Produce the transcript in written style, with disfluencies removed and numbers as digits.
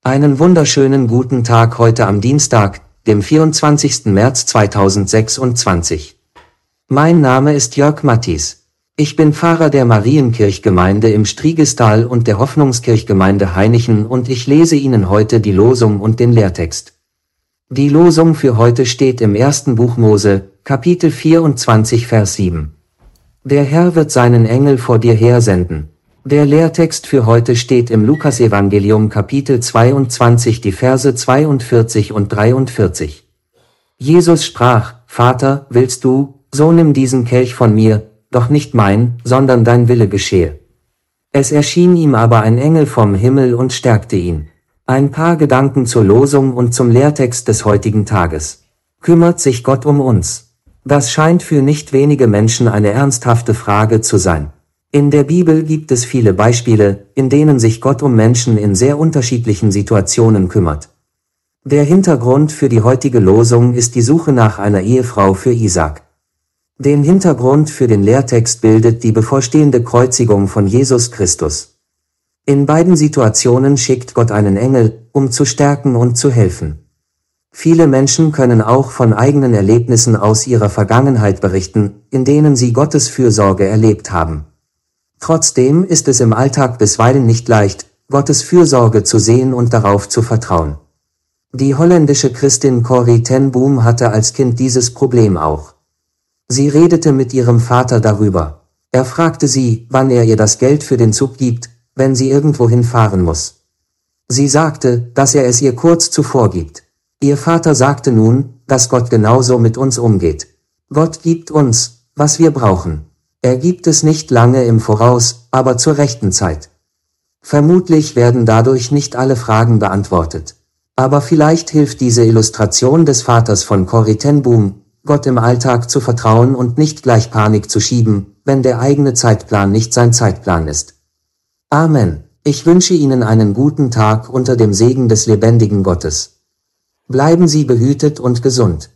Einen wunderschönen guten Tag heute am Dienstag, dem 24. März 2026. Mein Name ist Jörg Mattis. Ich bin Pfarrer der Marienkirchgemeinde im Striegestal und der Hoffnungskirchgemeinde Hainichen und ich lese Ihnen heute die Losung und den Lehrtext. Die Losung für heute steht im 1. Buch Mose, Kapitel 24, Vers 7. Der Herr wird seinen Engel vor dir hersenden. Der Lehrtext für heute steht im Lukasevangelium Kapitel 22, die Verse 42 und 43. Jesus sprach: Vater, willst du, so nimm diesen Kelch von mir, doch nicht mein, sondern dein Wille geschehe. Es erschien ihm aber ein Engel vom Himmel und stärkte ihn. Ein paar Gedanken zur Losung und zum Lehrtext des heutigen Tages. Kümmert sich Gott um uns? Das scheint für nicht wenige Menschen eine ernsthafte Frage zu sein. In der Bibel gibt es viele Beispiele, in denen sich Gott um Menschen in sehr unterschiedlichen Situationen kümmert. Der Hintergrund für die heutige Losung ist die Suche nach einer Ehefrau für Isaak. Den Hintergrund für den Lehrtext bildet die bevorstehende Kreuzigung von Jesus Christus. In beiden Situationen schickt Gott einen Engel, um zu stärken und zu helfen. Viele Menschen können auch von eigenen Erlebnissen aus ihrer Vergangenheit berichten, in denen sie Gottes Fürsorge erlebt haben. Trotzdem ist es im Alltag bisweilen nicht leicht, Gottes Fürsorge zu sehen und darauf zu vertrauen. Die holländische Christin Corrie ten Boom hatte als Kind dieses Problem auch. Sie redete mit ihrem Vater darüber. Er fragte sie, wann er ihr das Geld für den Zug gibt, wenn sie irgendwohin fahren muss. Sie sagte, dass er es ihr kurz zuvor gibt. Ihr Vater sagte nun, dass Gott genauso mit uns umgeht. Gott gibt uns, was wir brauchen. Er gibt es nicht lange im Voraus, aber zur rechten Zeit. Vermutlich werden dadurch nicht alle Fragen beantwortet. Aber vielleicht hilft diese Illustration des Vaters von Corrie ten Boom, Gott im Alltag zu vertrauen und nicht gleich Panik zu schieben, wenn der eigene Zeitplan nicht sein Zeitplan ist. Amen. Ich wünsche Ihnen einen guten Tag unter dem Segen des lebendigen Gottes. Bleiben Sie behütet und gesund.